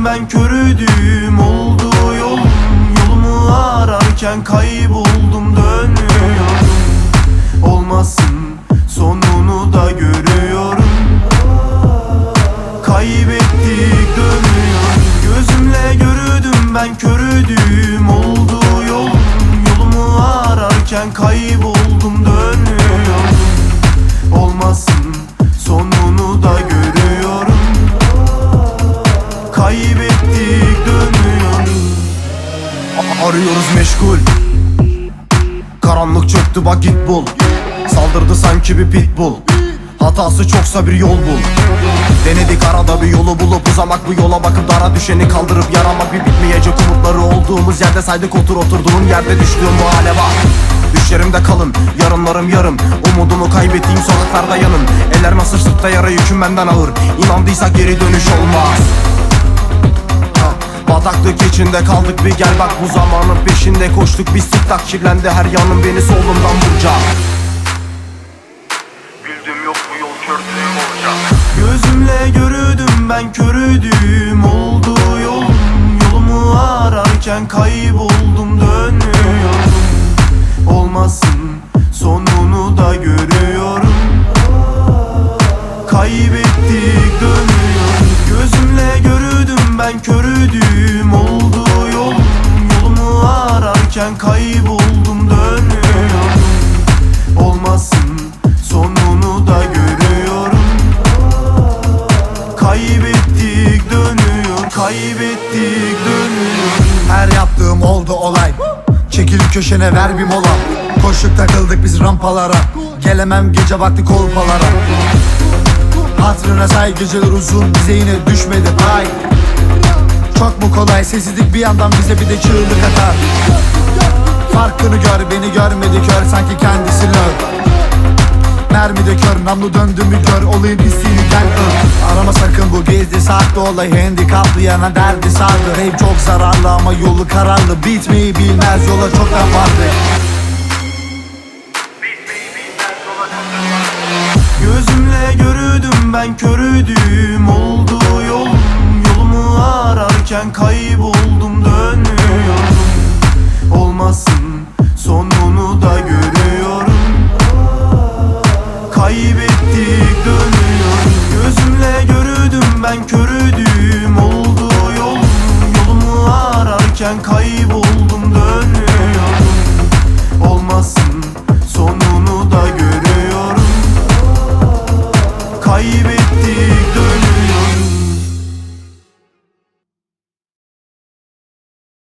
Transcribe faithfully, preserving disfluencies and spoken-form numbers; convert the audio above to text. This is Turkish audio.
gördüm ben körüydüm. Oldu yolum, yolumu ararken kayboldum, dönüyorum. Olmasın sonunu da görüyorum. Kaybettik, dönüyorum. Gözümle gördüm ben körüydüm. Oldu yolum, yolumu ararken kayboldum, dönüyorum. Olmasın sonunu da görüyorum. Kaybettik, dönüyorum. Arıyoruz meşgul. Karanlık çöktü bak git bul. Saldırdı sanki bir pitbull. Hatası çoksa bir yol bul. Denedik arada bir yolu bulup uzamak, bu yola bakıp dara düşeni kaldırıp yaramak. Bir bitmeyecek umutları olduğumuz yerde saydık, otur oturduğum yerde düştüğüm bu hale bak. Düşlerimde kalın, yarınlarım yarım. Umudumu kaybettiğim sokaklarda yanım. Eller nasıl sırtta yara, yüküm benden ağır. İnandıysak geri dönüş olmaz. Bataklık içinde kaldık, bir gel bak, bu zamanın peşinde koştuk biz, tik tak kirlendi her yanım, beni solumdan vuracak. Bildim yok bu yol kördüğüm olacak. Gözümle gördüm ben körüydüm. Oldu yolum, yolumu ararken kayboldum, dönüyorum. Olmasın sonunu da görüyorum. Kaybettik, dönüyorum. Gözümle gördüm ben körüydüm. Oldu yolum, yolumu ararken kayboldum, dönüyorum. Olmasın sonunu da görüyorum. Kaybettik, dönüyor. Kaybettik, dönüyor. Her yaptığım oldu olay. Çekil köşene ver bir mola. Koştuk takıldık biz rampalara. Gelemem gece vakti kolpalara. Hatırına say geceler uzun, bize yine düşmedi pay. Çok mu kolay sessizlik bir yandan bize bir de çığlık atar. Farkını gör, beni görmedi kör, sanki kendisi lör. Mermide kör, namlu döndü mü gör, olayın hissiyken ör. Arama sakın bu gizli saklı olay, handikaplı yana derdi sardı. Rap çok zararlı ama yolu kararlı, bitmeyi bilmez yola çoktan vardı. Gözümle gördüm ben körüydüm. Oldu yolum, yolumu ararken kayboldum, dönüyorum. Olmasın sonunu da görüyorum. Kaybettik, dönüyorum. Gözümle gördüm ben körüydüm. Oldu yolum, yolumu ararken kayboldum.